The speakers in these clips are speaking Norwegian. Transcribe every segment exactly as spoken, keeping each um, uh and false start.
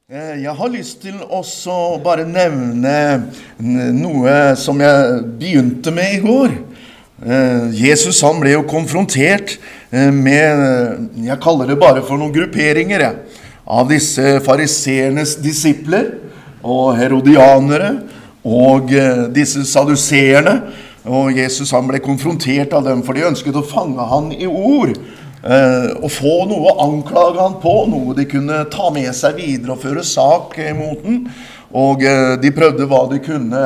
Jeg har lyst til også bare nevne noe som jeg begynte med i går. Jesus han ble jo konfrontert med, jeg kaller det bare for noen grupperinger, av disse fariseernes disipler og herodianere og disse saduseerne. Og Jesus han ble konfrontert av dem, for de ønsket å fange han i ord. Uh, og få noe å anklage han på, noe de kunne ta med seg videre og føre sak mot den, og uh, de prøvde hva de kunne.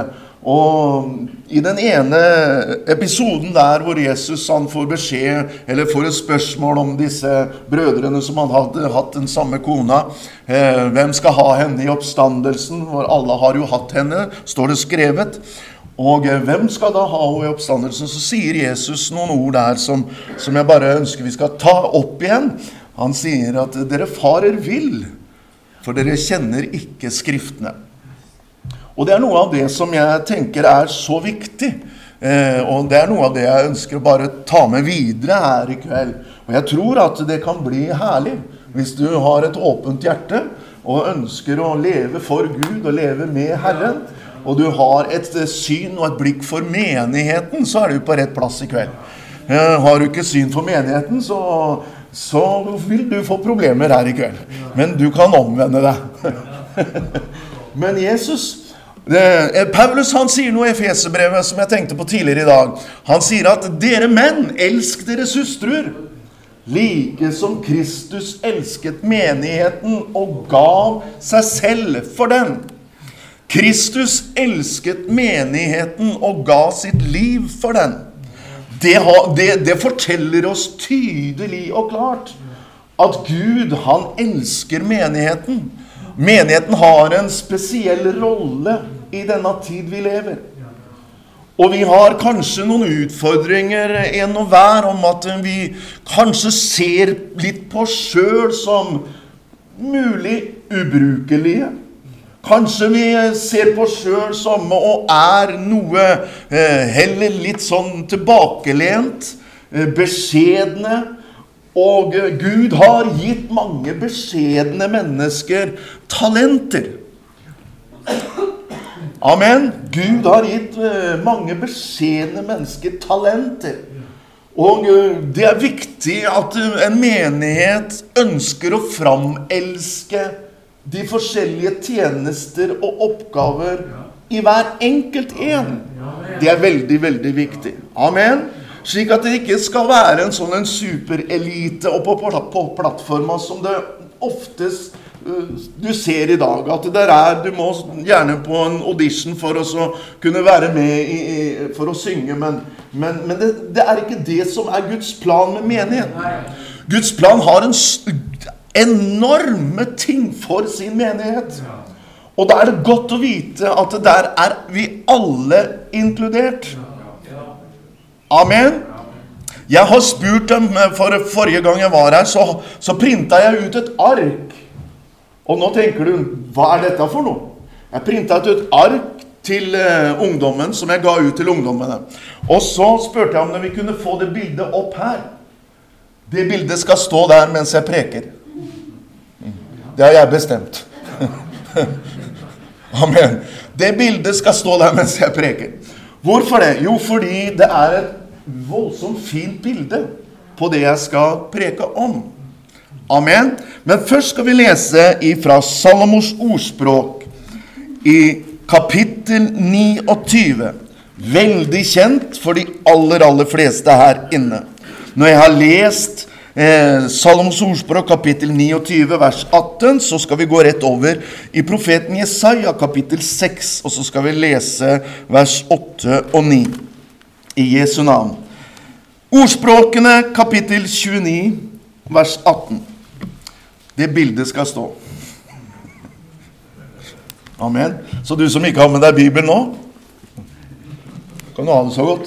Og i den ene episoden der hvor Jesus han får beskjed, eller får et spørsmål om disse brødrene som han hadde hatt den samme kona, uh, hvem skal ha henne i oppstandelsen, hvor alle har jo hatt henne, står det skrevet. Og hvem skal da ha henne i oppstandelsen? Så sier Jesus noen ord der som, som jeg bare ønsker vi skal ta opp igjen. Han sier at dere farer vill, for dere kjenner ikke skriftene. Og det er noe av det som jeg tenker er så viktig. Eh, og det er noe av det jeg ønsker å bare ta med videre her i kveld. Og jeg tror at det kan bli herlig hvis du har et åpent hjerte og ønsker å leve for Gud og leve med Herren. Og du har et syn og et blikk for menigheten, så er du på rett plass i kveld. Har du ikke syn for menigheten, så, så vil du få problemer her i kveld. Men du kan omvende deg. Men Jesus, det, Paulus han sier noe i Efeserbrevet som jeg tenkte på tidligere i dag. Han sier at dere menn, elsk deres hustruer, like som Kristus elsket menigheten og gav seg selv for den. Kristus elsket menigheten og ga sitt liv for den. Det, har, det, det forteller oss tydelig og klart at Gud, han elsker menigheten. Menigheten har en spesiell rolle i denne tid vi lever. Og vi har kanskje noen utfordringer en og hver om at vi kanskje ser litt på oss selv som mulig ubrukelige. Kanskje vi ser på oss selv som og er noe eh, heller litt sånn tilbakelent, eh, beskjedne. Og eh, Gud har gitt mange beskjedne mennesker talenter. Amen. Gud har gitt eh, mange beskjedne mennesker talenter. Og eh, det er viktig at en menighet ønsker å framelske de forskjellige tjenester og oppgaver i hver enkelt en. Det er veldig, veldig viktig. Amen. Slik at det ikke skal være en sånn en superelite og på, på, på plattforma som det oftest uh, du ser i dag. At det der er, du må gjerne på en audition for å kunne være med i, i, for å synge, men, men, men det, det er ikke det som er Guds plan med menigheten. Guds plan har en enorme ting for sin menighet. Og da er det godt å vite at der er vi alle inkludert. Amen. Jeg har spurt dem, for forrige gang jeg var her, så, så printet jeg ut et ark. Og nå tenker du, hva er dette for noe? Jeg printet ut et ark til uh, ungdommen, som jeg ga ut til ungdommene. Og så spurte jeg om vi kunne få det bildet opp her. Det bildet skal stå der mens jeg preker. Det har jeg bestemt. Amen. Det bildet skal stå der mens jeg preker. Hvorfor det? Jo, fordi det er et voldsomt fint bilde på det jeg skal preke om. Amen. Men først skal vi lese fra Salomos ordspråk i kapittel niogtyve. Veldig kjent for de aller, aller fleste her inne. Når jeg har lest Eh, Salomos ordspråk kapittel niogtyve vers atten, så skal vi gå rett over i profeten Jesaja kapittel seks, og så skal vi lese vers åtte og ni i Jesu navn. Ordspråkene kapittel tjueni vers atten. Det bildet skal stå. Amen. Så du som ikke har med deg Bibelen nå, kan du ha det så godt.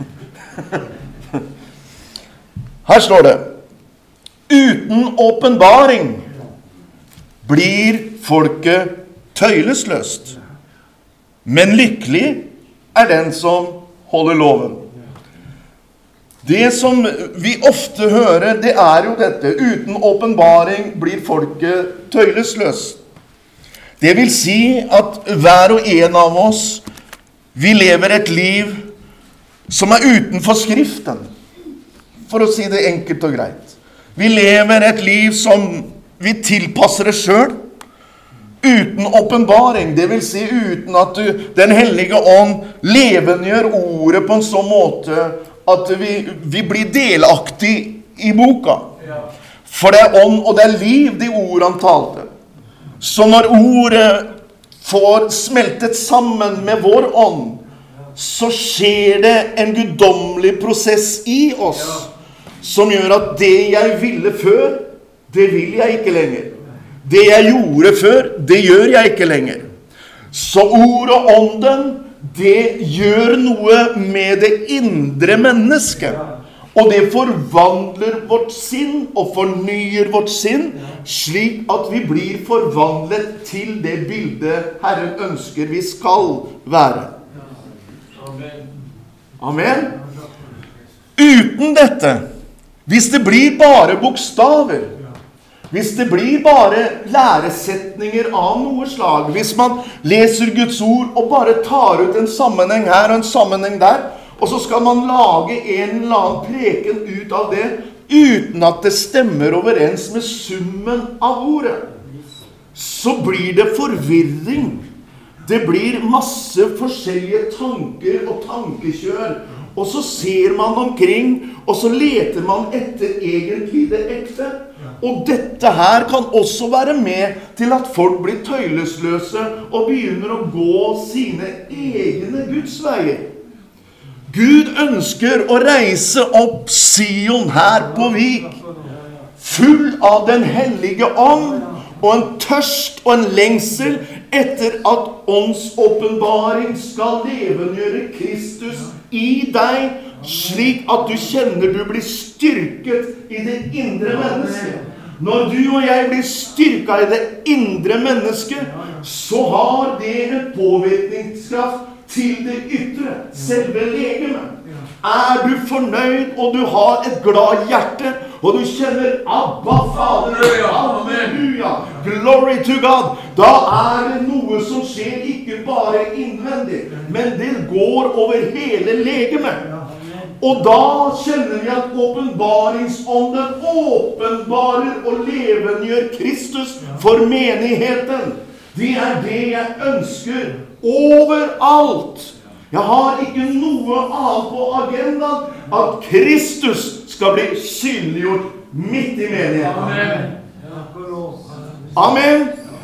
Her står det: uten åpenbaring blir folket tøylesløst, men lykkelig er den som holder loven. Det som vi ofte hører, det er jo dette: uten åpenbaring blir folket tøylesløst. Det vil si at hver og en av oss, vi lever et liv som er utenfor Skriften, for å si det enkelt og greit. Vi lever et liv som vi tilpasser det selv, uten åpenbaring, det vil si uten at du, den hellige ånd levendegjør ordet på en sånn måte at vi, vi blir delaktig i boka. For det er ånd og det er liv, de ord han talte. Så når ordet får smeltet sammen med vår ånd, så skjer det en guddommelig prosess i oss, som gjør at det jeg ville før, det vil jeg ikke lenger. Det jeg gjorde før, det gjør jeg ikke lenger. Så ord og ånden, det gjør noe med det indre mennesket. Og det forvandler vårt sinn og fornyer vårt sinn, slik at vi blir forvandlet til det bildet Herren ønsker vi skal være. Amen. Uten dette, hvis det blir bare bokstaver, hvis det blir bare læresetninger av noe slag, hvis man leser Guds ord og bare tar ut en sammenheng her og en sammenheng der, og så skal man lage en eller annen preken ut av det, uten at det stemmer overens med summen av ordet, så blir det forvirring. Det blir masse forskjellige tanker og tankekjør, og så ser man omkring, og så leter man etter egentlig det ekte. Og dette her kan også være med til at folk blir tøylesløse og begynner å gå sine egne Guds veier. Gud ønsker å reise opp Sion her på Vik, full av den hellige ånd, og en tørst og en lengsel etter at ånds åpenbaring skal levengjøre Kristus i deg, slik at du kjenner du blir styrket i det indre mennesket. Når du og jeg blir styrket i det indre mennesket, så har det en påvirkningskraft til det ytre, selve legemet. Er du fornøyd, og du har et glad hjerte, og du kjenner Abba, Fader, halleluja, glory to God, da er det noe som skjer ikke bare innvendig, men det går over hele legemet. Og da kjenner vi at åpenbaringsånden åpenbarer og levendegjør Kristus for menigheten. Det er det jeg ønsker overalt. Jeg har ikke noe annet på agendaen at Kristus skal bli synliggjort midt i menigheten. Amen.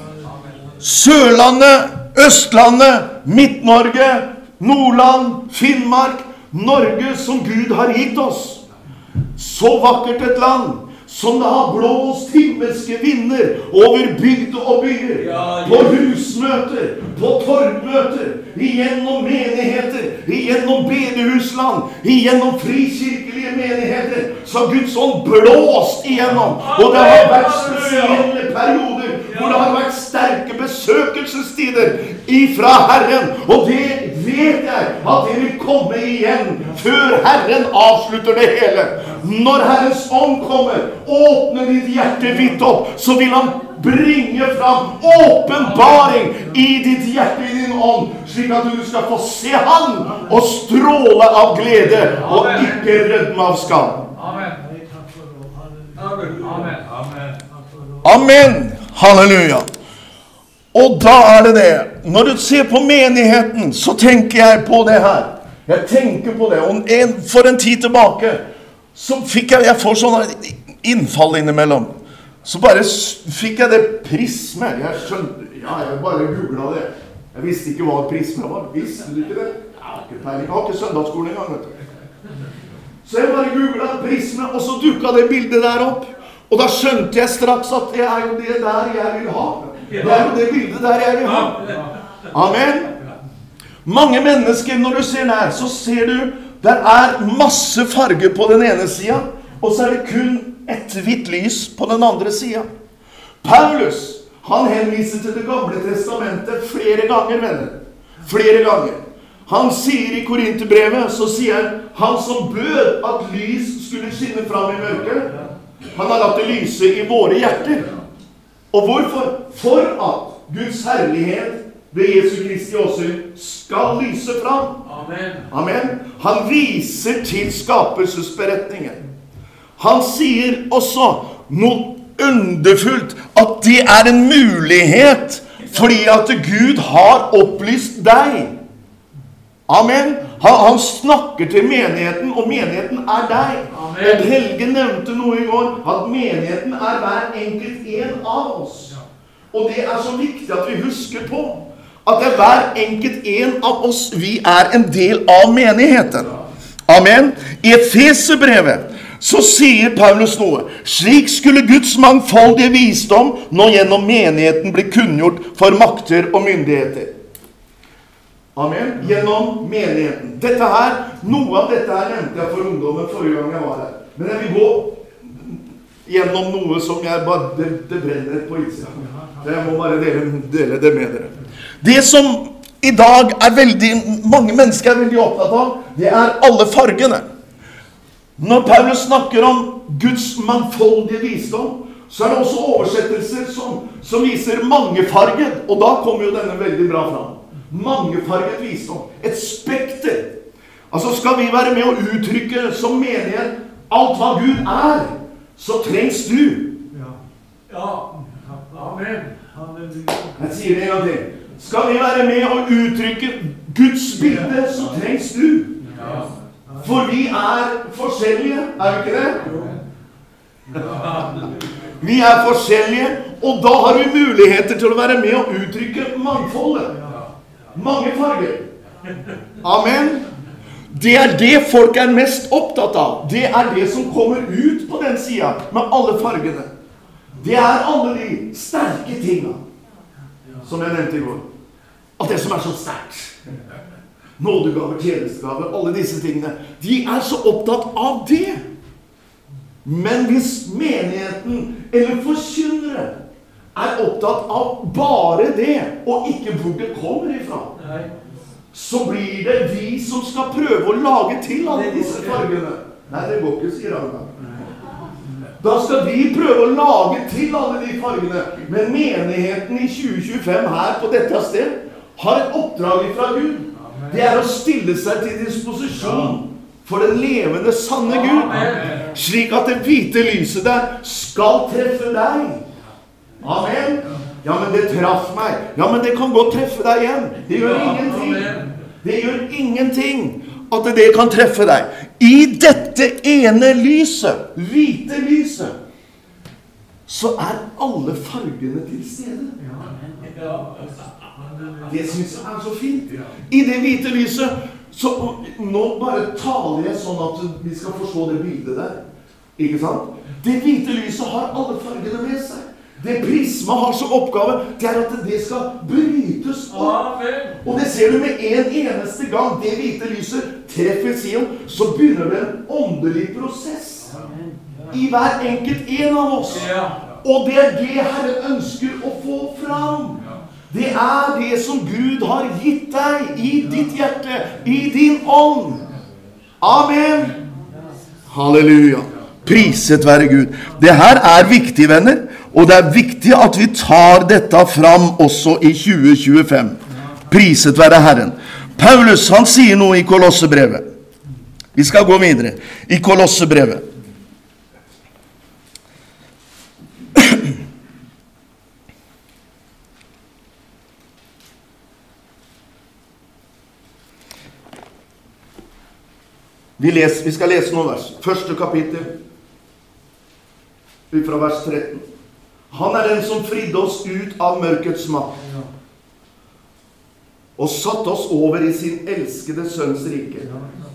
Sørlandet, Østlandet, Midt-Norge, Nordland, Finnmark, Norge som Gud har gitt oss. Så vakkert et land, som det har blåst himmelske vinder over bygd og byer, på husmøter, på torgmøter, igjennom menigheter, igjennom bedehusland, igjennom frikirkelige menigheter, så har Guds ånd blåst igjennom, og det har vært spesielle perioder, hvor det har vært sterke besøkelsestider ifra Herren, og det vet jeg at det vil komme igjen før Herren avslutter det hele. Når Herrens ånd kommer, åpne ditt hjerte vidt opp, så vil han bringe fram åpenbaring i ditt hjerte, i din ånd, slik at du skal få se han og stråle av glede og ikke rødme av skam. Amen. Amen. Amen. Halleluja. Og da er det det. Når du ser på menigheten, så tenker jeg på det her. Jeg tenker på det. Og en, for en tid tilbake, så fikk jeg, jeg får sånne innfall innimellom. Så bare fikk jeg det prisme. Jeg skjønte, ja, jeg bare googlet det. Jeg visste ikke hva prisme var. Visste du ikke det? Jeg har ikke peiling. Jeg har ikke søndagsskolen engang, vet du. Så jeg bare googlet prisme, og så dukket det bildet der opp. Og da skjønte jeg straks at det er jo det der jeg vil ha. Det er jo det bildet der jeg vil ha. Amen. Mange mennesker, når du ser der, så ser du, der er masse farge på den ene siden, og så er det kun et hvitt lys på den andre siden. Paulus, han henviser til det gamle testamentet flere ganger, venner. Flere ganger. Han sier i Korinterbrevet, så sier han, han som bød at lys skulle skinne fram i mørket, han har latt det lyse i våre hjerter. Og hvorfor? For at Guds herlighet ved Jesu Kristi åsyn skal lyse fram. Amen. Amen. Han viser til skapelsesberetningen. Han sier også noe underfullt, at det er en mulighet fordi at Gud har opplyst deg. Amen. Han, han snakker til menigheten, og menigheten er deg. Amen. Og Helge nevnte noe i går, at menigheten er hver enkelt en av oss. Og det er så viktig at vi husker på at det er hver enkelt en av oss, vi er en del av menigheten. Amen. I Efeserbrevet så sier Paulus noe. Slik skulle Guds mangfoldige visdom nå gjennom menigheten bli kunngjort for makter og myndigheter. Amen. Gjennom menigheten. Dette her, noe av dette her nevnte jeg for ungdommen forrige gang jeg var her. Men jeg vil gå gjennom noe som jeg bare, det, det brenner på innsiden. Jeg må bare dele, dele det med dere. Det som i dag er veldig, mange mennesker er veldig opptatt av, det er alle fargene. Når Paulus snakker om Guds mangfoldige visdom, så er det også oversettelser som, som viser mangefarget, og da kommer jo denne veldig bra fram. Mangefarget visdom, et spekter. Altså skal vi være med å uttrykke som menighet alt hva Gud er, så trengs du. Ja. Ja. Amen. Jeg sier det en gang til. Skal vi være med å uttrykke Guds bilde, så trengs du. Ja. For vi er forskjellige, er vi ikke det? Vi er forskjellige, og da har vi muligheter til å være med å uttrykke mangfoldet. Mange farger. Amen. Det er det folk er mest opptatt av. Det er det som kommer ut på den siden, med alle fargene. Det er alle de sterke tingene, som jeg nevnte i går. Alt det som er så sterkt. Nådegaver, tjenestegaver, alle disse tingene. De er så opptatt av det. Men hvis menigheten eller forkynnere er opptatt av bare det, og ikke hvor det kommer ifra, så blir det vi som skal prøve å lage til alle disse fargene. Nei, det går ikke, sier han. Da skal vi prøve å lage til alle de fargene. Men menigheten i tjue tjuefem her på dette sted har et oppdrag fra Gud. Det er å stille seg til disposisjon for den levende, sanne Gud. Slik at det hvite lyset der skal treffe deg. Amen. Ja, men det traff meg. Ja, men det kan godt treffe deg igjen. Det gjør ingenting. Det gjør ingenting at det kan treffe deg. I dette ene lyset, hvite lyset, så er alle fargene til stede. Det synes jeg er så fint. I det hvite lyset, så nå bare taler jeg sånn at vi skal forstå det bildet der. Ikke sant? Det hvite lyset har alle fargene med seg. Det prisma har som oppgave, det er at det skal brytes opp. Og det ser du med en eneste gang det hvite lyset treffer Sion, så begynner det en åndelig prosess i hver enkelt en av oss. Og det er det Herren ønsker å få fram. Det er det som Gud har gitt deg i ditt hjerte, i din ånd. Amen. Halleluja. Priset være Gud. Det her er viktig, venner, og det er viktig at vi tar dette fram også i tjue tjuefem. Priset være Herren. Paulus, han sier noe i Kolossebrevet. Vi skal gå videre. I Kolossebrevet. Vi, les, vi skal lese noen vers. Første kapittel, ut fra vers tretten. Han er den som fridde oss ut av mørkets makt, og satt oss over i sin elskede sønns rike.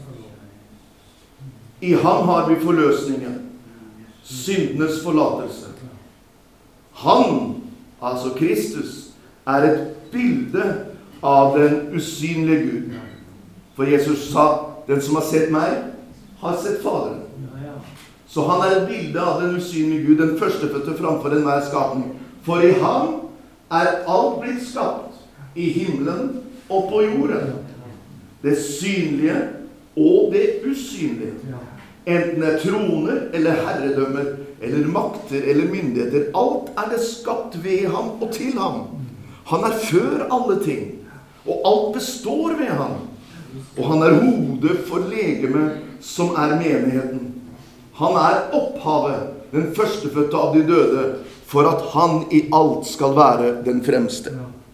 I ham har vi forløsningen, syndenes forlatelse. Han, altså Kristus, er et bilde av den usynlige Gud. For Jesus sa, den som har sett meg, har sett Faderen. Så han er et bilde av den usynlige Gud, den førstefødte framfor enhver skapning. For i ham er alt blitt skapt, i himmelen og på jorden. Det synlige og det usynlige. Enten det er troner eller herredømmer, eller makter eller myndigheter. Alt er det skapt ved ham og til ham. Han er før alle ting, og alt består ved ham. Og han er hodet for legemet som er menigheten. Han er opphavet, den førstefødte av de døde, for at han i alt skal være den fremste.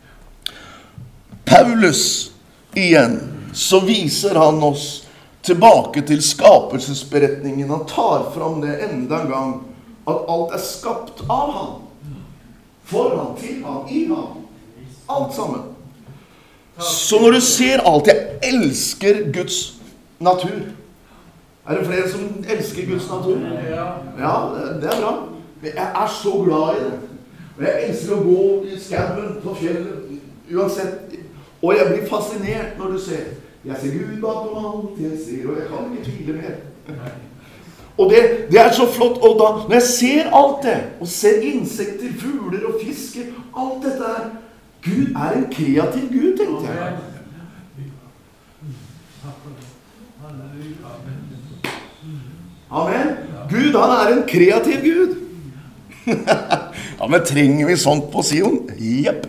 Paulus, igjen, så viser han oss tilbake til skapelsesberetningen. Han tar fram det enda en gang, at alt er skapt av han, for han, til han, i han. Alt sammen. Så når du ser alt, jeg elsker Guds natur. Er det flere som elsker Guds natur? Ja, det er bra. Jeg er så glad i det. Og jeg elsker å gå i skauen, på fjellet, uansett. Og jeg blir fascinert når du ser. Jeg ser Gud bakom alt jeg ser, og jeg kan ikke tvile mer. Og det, det er så flott. Og da, når jeg ser alt det, og ser insekter, fugler og fisker, alt dette her, Gud er en kreativ Gud, tenkte jeg. Amen. Gud, han er en kreativ Gud. Ja, men trenger vi sånt på Sion? Jepp.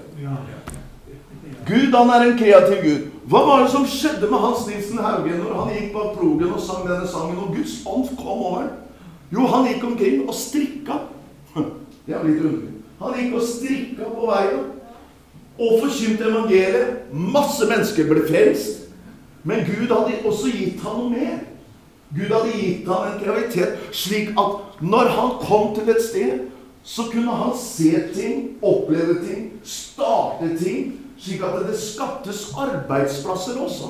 Gud, han er en kreativ Gud. Hva var det som skjedde med Hans Nilsen Haugen når han gikk bak plogen og sang denne sangen, og Guds ånd kom over? Jo, han gikk omkring og strikka. Det er litt underlig. Han gikk og strikka på veien og forkynte evangeliet. Masse mennesker ble frelst. Men Gud hadde også gitt han noe mer. Gud hadde gitt han en kreativitet, slik at når han kom til et sted, så kunne han se ting, oppleve ting, starte ting, slik at det skaptes arbeidsplasser også.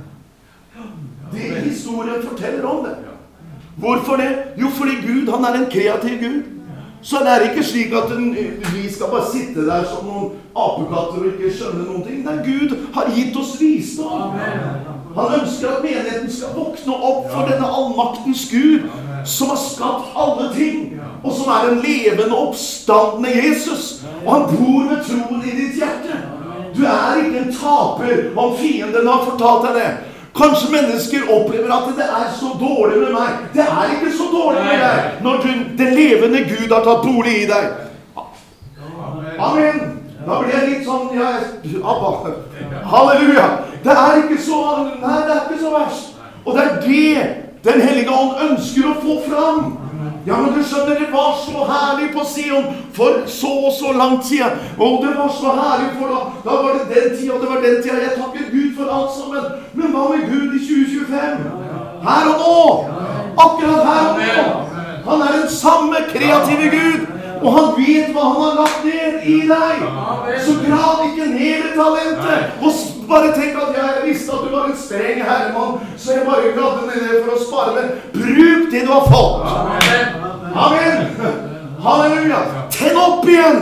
Det historien forteller om det. Hvorfor det? Jo, fordi Gud, han er en kreativ Gud. Så det er ikke slik at vi skal bare sitte der som noen apekatter og ikke skjønne noen ting. Nei, Gud har gitt oss visdom. Han ønsker at menigheten skal våkne opp for denne allmaktens Gud, som har skapt alle ting, og som er den levende oppstandende Jesus. Og han bor ved troen i ditt hjerte. Du er ikke en taper om fienden har fortalt deg det. Kanskje mennesker opplever at det er så dårlig med meg. Det er ikke så dårlig med deg når du, den levende Gud har tatt bolig i deg. Amen. Da blir jeg litt sånn, ja, Abba. Halleluja. Det er ikke så, nei, det er ikke så verst. Og det er det den hellige ånd ønsker å få fram. Ja, men du skjønner, det var så herlig på Sion for så og så lang tid. Og det var så herlig for da, da var det den tida, og det var den tida. Jeg takker Gud for alt sammen. Men hva med Gud i tjue tjuefem? Her og nå. Akkurat her og nå. Han er den samme kreative Gud. Og han vet hva han har lagt ned i deg. Så grav ikke ned det talentet. Og bare tenk at jeg visste at du var en streng herremann, så jeg bare gravde ned det for å spare det. Bruk det du har fått. Amen. Amen. Halleluja. Tenn opp igjen.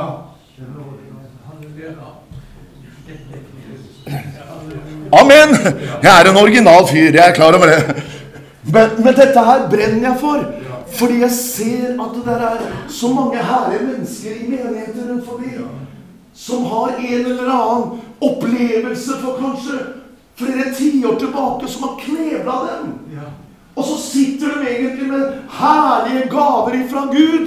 Amen. Jeg er en original fyr, jeg er klar over det. Men, men dette her brenner jeg for. Fordi jeg ser at det der er så mange herlige mennesker i menigheter rundt forbi, som har en eller annen opplevelse for kanskje flere tiår tilbake, som har kneblet dem. Og så sitter de egentlig med herlige gaver ifra Gud.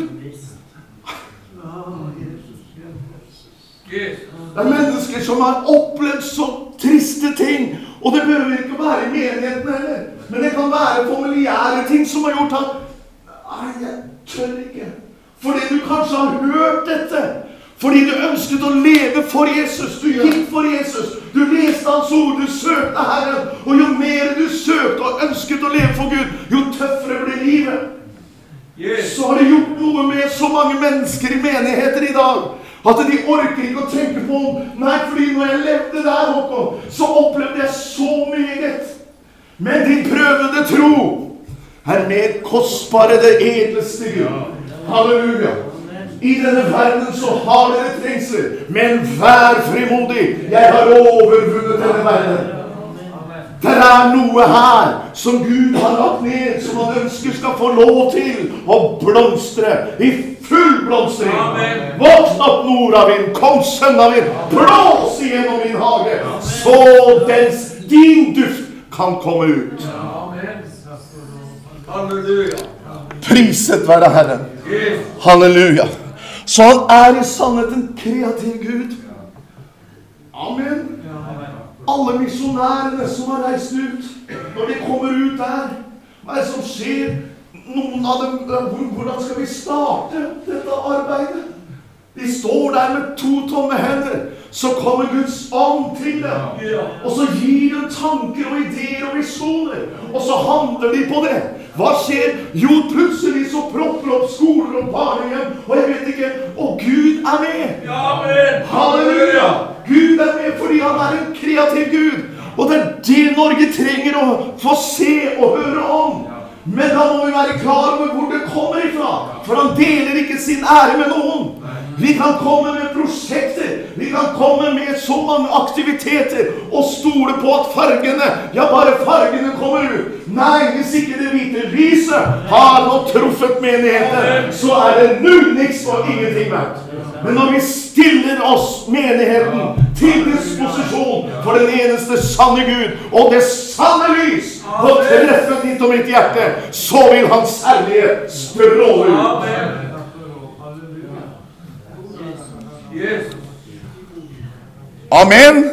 Det er mennesker som har opplevd så triste ting, og det behøver ikke være i menigheten heller, men det kan være familiære ting som har gjort at nei, jeg tør ikke. Fordi du kanskje har hørt dette. Fordi du ønsket å leve for Jesus. Du gikk for Jesus. Du leste hans ord. Du søkte Herren. Og jo mer du søkte og ønsket å leve for Gud, jo tøffere ble livet. Yes. Så har det gjort noe med så mange mennesker i menigheter i dag, at de orker ikke å tenke på om, nei, fordi når jeg levde der, Håkon, så opplevde jeg så meget. Men din prøvede tro er mer kostbare det edleste Gud. Halleluja. I denne verden så har dere trengsel, men vær frimodig. Jeg har overvunnet denne verden. Det er noe her som Gud har lagt ned, som han ønsker skal få lov til å blomstre i full blomstring. Våkn opp, nordavind, kom søndavind, blås igjennom min hage, så dens, din duft kan komme ut. Halleluja. Priset være Herren. Halleluja. Så han er i sannhet en kreativ Gud. Amen. Alle misjonærene som har reist ut, når de kommer ut der, hva er det som skjer? Noen av dem, hvordan skal vi starte dette arbeidet? De står der med to tomme hender. Så kommer Guds ånd til dem. Og så gir de tanker og ideer og visjoner. Og så handler de på det. Hva skjer? Jo, plutselig så propper opp skoler og barnehjem. Og jeg vet ikke. Og Gud er med. Amen. Halleluja. Gud er med fordi han er en kreativ Gud. Og det er det Norge trenger å få se og høre om. Men da må vi være klar over hvor det kommer ifra. For han deler ikke sin ære med noen. Vi kan komme med prosjekter. Vi kan komme med så mange aktiviteter og stole på at fargene, ja bare fargene kommer ut. Nei, hvis ikke det hvite lyset har nå truffet menigheten, så er det null niks og ingenting verdt. Men når vi stiller oss menigheten til disposisjon for den eneste sanne Gud og det sanne lys på treffen ditt og mitt hjerte, så vil hans herlighet stråle ut. Amen.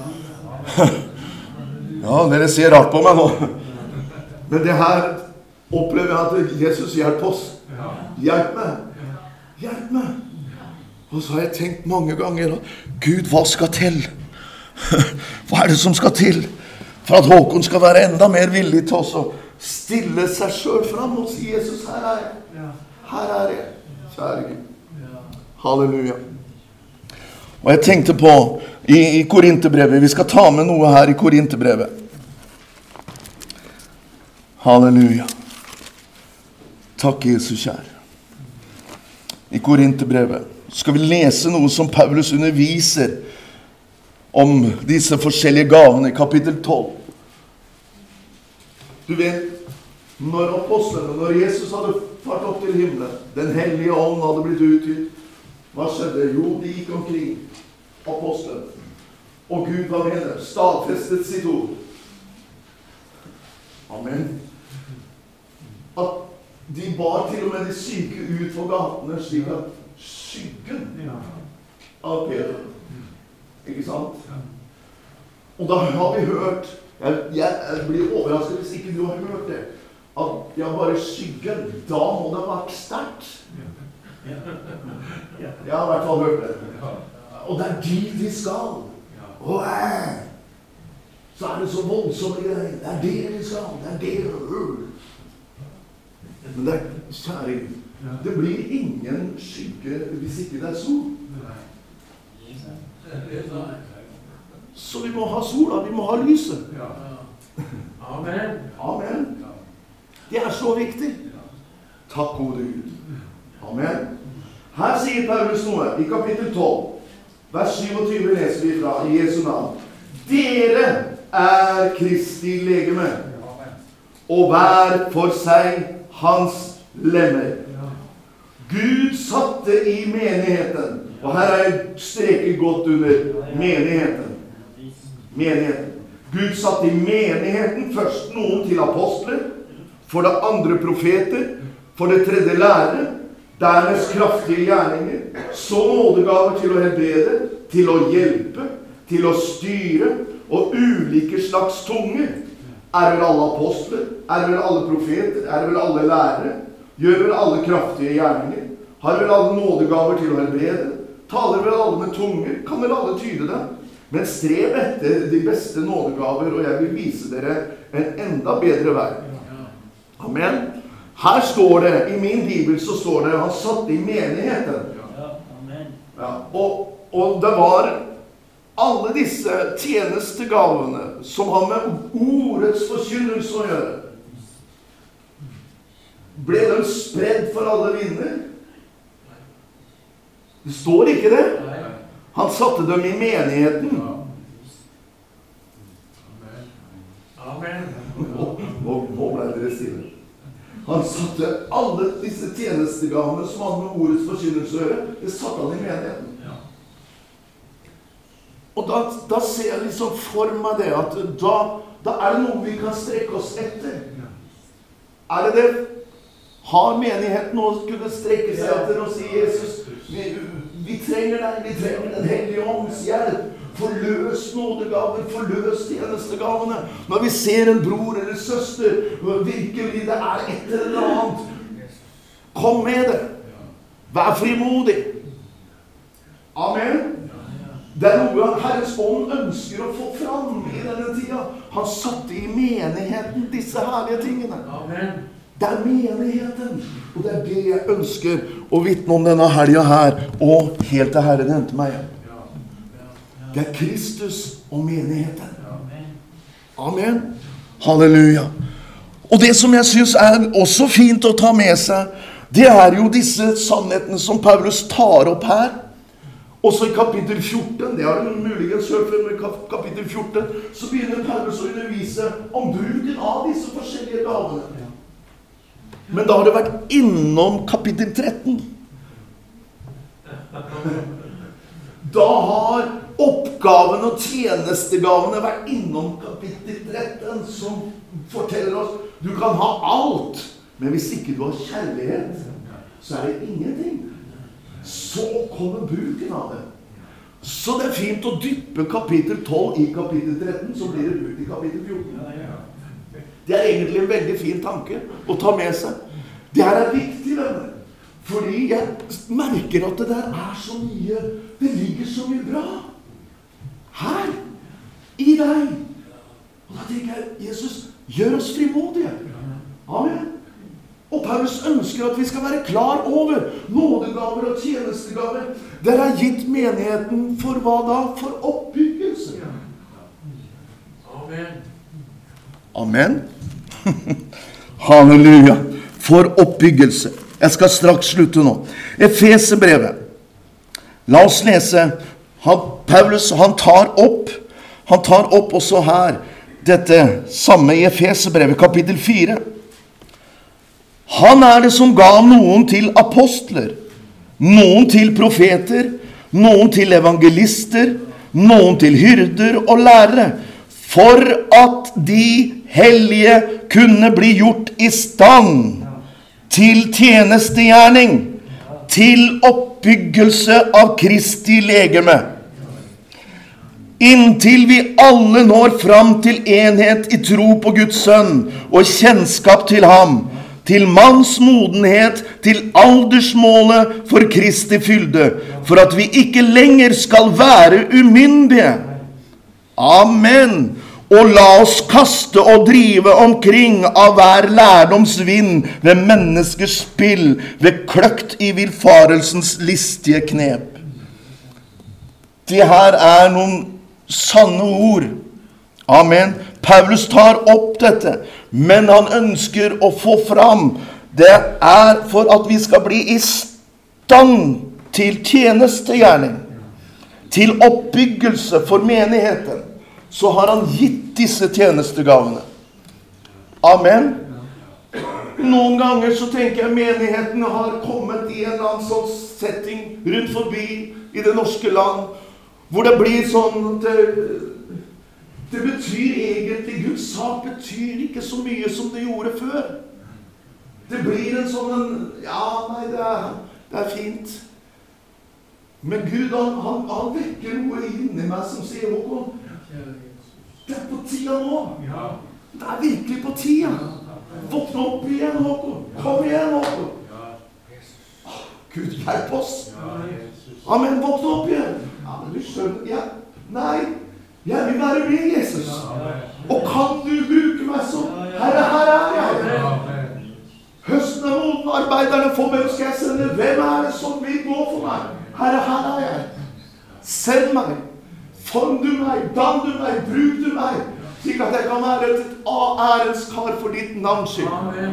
Ja, dere ser rart på meg nå. Men det her opplever jeg at Jesus hjelper oss. Hjelp meg. Hjelp meg. Og så har jeg tenkt mange ganger, Gud, hva skal til? Hva er det som skal til? For at Håkon skal være enda mer villig til oss å stille seg selv fram og si, Jesus, her er jeg. Her er jeg. Kjære Gud. Halleluja. Og jeg tenkte på i, i Korinterbrevet, vi skal ta med noe her i Korinterbrevet. Halleluja. Takk Jesus kjære. I Korinterbrevet skal vi lese noe som Paulus underviser om disse forskjellige gavene i kapittel tolv. Du vet, når apostlene, når Jesus hadde fart opp til himmelen, den hellige ånd hadde blitt utgitt, hva skjedde? Jo, de gikk omkring apostlene. Og Gud var med dem, stadfestet sitt ord. Amen. At de bar til og med de syke ut for gatene, slik at skyggen av Peter. Ikke sant? Og da har vi hørt, jeg, jeg blir overrasket hvis ikke du har hørt det, at ja, bare skyggen, da må det ha vært sterkt. Jeg har i hvert fall hørt det. Og det er dit vi skal. Og æ, så er det så voldsomme greier. Det er det vi skal. Det er det. Men det er, kjære Gud, det blir ingen skygge hvis ikke det er sol. Så vi må ha sola, vi må ha lyset. Amen. Amen. Det er så viktig. Takk, gode Gud. Amen. Her sier Paulus noe i kapittel tolv, vers syttisju leser vi fra i Jesu navn. Dere er Kristi legeme, og hver for seg hans lemmer. Gud satte i menigheten, og her er jeg streket godt under menigheten. Menigheten. Gud satte i menigheten først noen til apostler, for det andre profeter, for det tredje lærere, dernest kraftige gjerninger, så nådegaver til å helbrede, til å hjelpe, til å styre, og ulike slags tunge. Er vel alle apostler? Er vel alle profeter? Er vel alle lærere? Gjør vel alle kraftige gjerninger? Har vel alle nådegaver til å helbrede? Taler vel alle med tunger? Kan vel alle tyde det? Men strev etter de beste nådegaver, og jeg vil vise dere en enda bedre vei. Amen. Her står det, i min bibel så står det, han satt i menigheten. Ja, og, og det var alle disse tjenestegavene som har med ordets forkynnelse å gjøre. Ble de spredd for alle vinder? Det står ikke det. Han satte dem i menigheten. Amen. Nå, nå, nå ble dere stille. Han satte alle disse tjenestegavene som hadde med ordets forkynnelse å gjøre, det satte han i menigheten. Og da, da ser jeg liksom for meg det, at da, da er det noe vi kan strekke oss etter. Er det det? Har menigheten noe å kunne strekke seg etter og si, Jesus, vi, vi trenger deg, vi trenger den hellige ånds hjelp. Forløs forløs nådegaver, forløs tjenestegavene. Når vi ser en bror eller søster, virkelig det er et eller annet. Kom med det. Vær frimodig. Amen. Det er noe Herrens ånd ønsker å få fram i denne tida. Han satte i menigheten disse herlige tingene. Amen. Det er menigheten, og det er det jeg ønsker å vitne om denne helgen her, og helt til Herren henter meg hjem. Det er Kristus og menigheten. Amen. Halleluja. Og det som jeg synes er også fint å ta med seg, det er jo disse sannhetene som Paulus tar opp her. Også i kapittel fjorten, det har du muligens hørt før, med kapittel fjorten, så begynner Paulus å undervise om bruken av disse forskjellige gavene. Men da har det vært innom kapittel tretten. Da har oppgavene og tjenestegavene vært innom kapittel tretten, som forteller oss, du kan ha alt, men hvis ikke du har kjærlighet, så er det ingenting. Så kommer bruken av det. Så det er fint å dyppe kapittel tolv i kapittel tretten, så blir det brukt i kapittel fjorten. Det er egentlig en veldig fin tanke å ta med seg. Det her er viktig, venner. Fordi jeg merker at det der er så mye, det ligger så mye bra. Her, i deg. Og da tenker jeg, Jesus, gjør oss frimodige. Amen. Og Paulus ønsker at vi skal være klar over nådegaver og tjenestegaver. Der er gitt menigheten for hva da? For oppbyggelse. Amen. Amen. Halleluja. For oppbyggelse. Jeg skal straks slutte nå. Efeserbrevet. La oss lese. Han, Paulus, han tar opp, han tar opp også her, dette samme i Efeserbrevet, kapittel fire. Han er det som ga noen til apostler, noen til profeter, noen til evangelister, noen til hyrder og lærere, for at de hellige kunne bli gjort i stand til tjenestegjerning, til oppbyggelse av Kristi legeme, inntil vi alle når fram til enhet i tro på Guds sønn og kjennskap til ham, til manns modenhet, til aldersmålet for Kristi fylde, for at vi ikke lenger skal være umyndige. Amen. Og la oss kaste og drive omkring av hver lærdomsvind ved menneskers spill, ved kløkt i vilfarelsens listige knep. Det her er noen sanne ord. Amen. Paulus tar opp dette, men han ønsker å få fram. Det er for at vi skal bli i stand til tjenestegjerning, til oppbyggelse for menigheten. Så har han gitt disse tjenestegavene. Amen. Noen ganger så tenker jeg menigheten har kommet i en eller annen sånn setting rundt forbi i det norske land, hvor det blir sånn at det, det betyr egentlig, Guds sak betyr ikke så mye som det gjorde før. Det blir en sånn, ja, nei, det er, det er fint. Men Gud, han, han, han vekker noe inni meg som sier, Håkon, det er på tida nå. Det er virkelig på tida. Våkne opp igjen, Håkon. Kom igjen, Håkon. Gud, hjelp oss. Amen, våkne opp igjen. Ja, men du skjønner, ja. Nei, jeg vil være med, Jesus. Og kan du bruke meg som? Herre, her er jeg. Høsten er moden, arbeiderne får hvem skal jeg sende? Hvem er det som vil gå for meg? Herre, her er jeg. Send meg. Form du meg, dann du meg, bruk du meg, slik at jeg kan være et ærens kar for ditt navns skyld. Amen.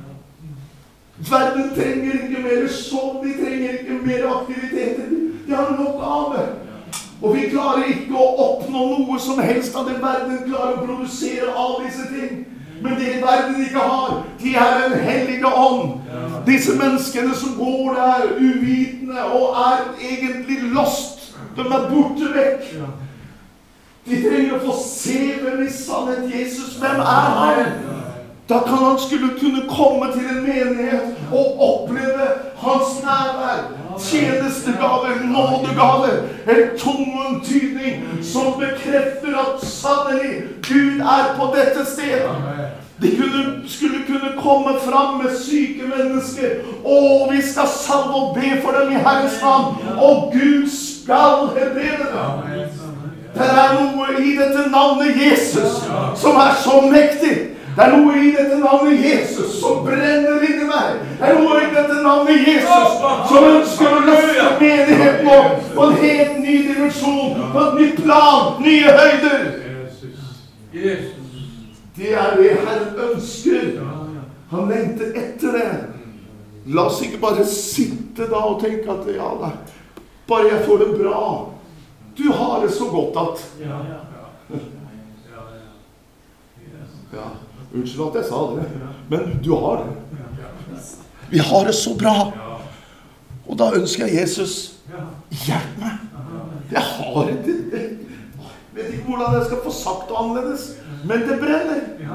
Verden trenger ikke mer sånn, de trenger ikke mer aktiviteter, de har nok av det. Og vi klarer ikke å oppnå noe som helst av det verden klarer å produsere av disse ting. Men det verden ikke har, de er en hellige ånd. Disse menneskene som går der uvitende og er egentlig lost, de er borte vekk. De trenger å få se hvem i sannhet Jesus, hvem er han? Da kan han skulle kunne komme til en menighet og oppleve hans nærvær, tjenestegaver, nådegaver, en tung tydning som bekrefter at sannelig Gud er på dette stedet. De kunne, skulle kunne komme fram med syke mennesker, og vi skal salve og be for dem i Herrens navn, og Gud skal helbrede dem. Det er noe i dette navnet Jesus som er så mektig. Det er noe i dette navnet Jesus som brenner inn i meg. Det er noe i dette navnet Jesus som ønsker å løfte menigheten opp på en helt ny dimensjon, på et nytt plan, nye høyder. Det er det Herren ønsker. Han lengter etter det. La oss ikke bare sitte da og tenke at ja, da, bare jeg får det bra. Du har det så godt at... Ja, unnskyld at jeg sa det, men du har det. Vi har det så bra. Og da ønsker jeg Jesus, hjelp meg. Jeg har det. Jeg vet ikke hvordan jeg skal få sagt det annerledes, men det brenner.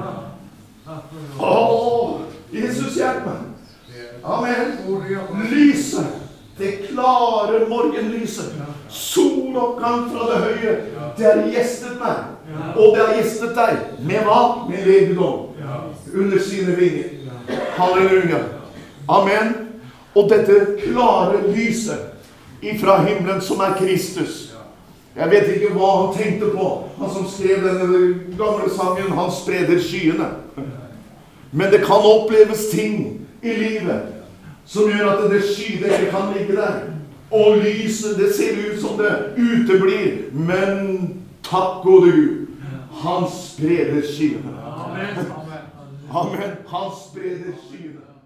Åh, Jesus hjelp meg. Amen. Lyset. Det klare morgenlyset. Soloppgang fra det høye. Det har gjestet meg. Og det har gjestet deg. Med hva? Med legedom. Under sine vinger. Halleluja. Amen. Og dette klare lyset ifra himmelen som er Kristus. Jeg vet ikke hva han tenkte på. Han som skrev denne gamle sangen, han spreder skyene. Men det kan oppleves ting i livet som gjør at det skydekket kan ligge der. Og lyset, det ser ut som det uteblir. Men takk gode Gud, han spreder skyene. Amen. Han spreder skyene.